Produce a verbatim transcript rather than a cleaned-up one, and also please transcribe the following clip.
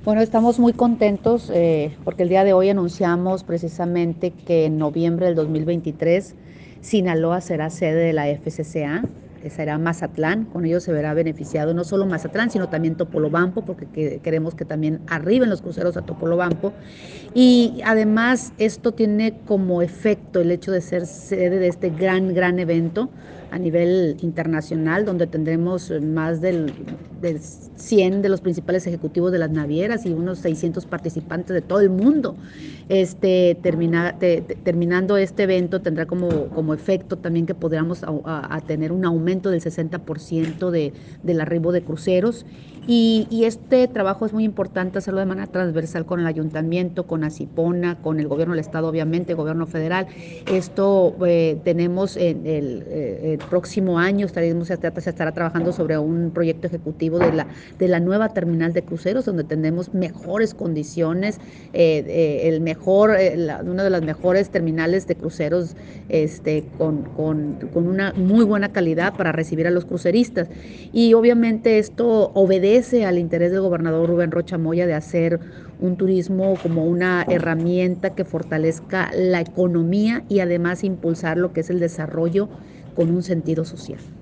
Bueno, estamos muy contentos eh, porque el día de hoy anunciamos precisamente que en noviembre del dos mil veintitrés Sinaloa será sede de la F C C A, eh, será Mazatlán. Con ello se verá beneficiado no solo Mazatlán, sino también Topolobampo, porque que, queremos que también arriben los cruceros a Topolobampo. Y además esto tiene como efecto el hecho de ser sede de este gran, gran evento a nivel internacional, donde tendremos más del, del cien de los principales ejecutivos de las navieras y unos seiscientos participantes de todo el mundo. Este, termina, te, te, terminando este evento tendrá como, como efecto también que podamos a, a, a tener un aumento del sesenta por ciento de, del arribo de cruceros. Y, y este trabajo es muy importante hacerlo de manera transversal con el ayuntamiento, con Acipona, con el gobierno del estado, obviamente, el gobierno federal. Esto eh, tenemos en el, eh, el, próximo año, estaremos, se estará trabajando sobre un proyecto ejecutivo de la, de la nueva terminal de cruceros, donde tendremos mejores condiciones, eh, eh, el mejor, eh, la, una de las mejores terminales de cruceros este, con, con, con una muy buena calidad para recibir a los cruceristas. Y obviamente esto obedece al interés del gobernador Rubén Rocha Moya de hacer un turismo como una herramienta que fortalezca la economía y además impulsar lo que es el desarrollo con un sentido social.